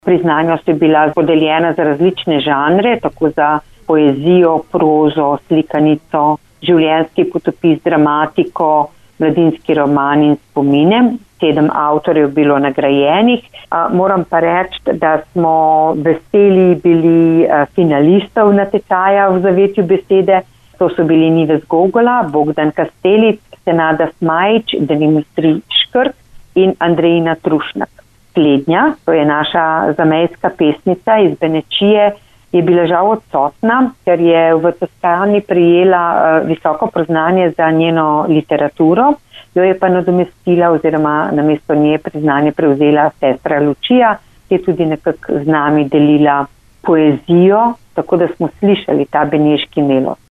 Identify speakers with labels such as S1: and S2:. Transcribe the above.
S1: Priznanja so bila podeljena za različne žanre, tako za poezijo, prozo, slikanico, življenjski potopis, dramatiko, mladinski roman in spomine. 7 avtorjev bilo nagrajenih. Moram pa reči, da smo veseli bili finalistov natečaja v zavetju besede. To so bili Nives Gogola, Bogdan Kastelic, Senada Smajić, Denimitri Škrt in Andrejina Trušnak. Slednja, to je naša zamejska pesnica iz Benečije, je bila žal odsotna, ker je v Toskani prejela visoko priznanje za njeno literaturo, jo je pa nadomestila oziroma namesto nje priznanje prevzela sestra Lučija, ki je tudi nekako z nami delila poezijo, tako da smo slišali ta beneški melos.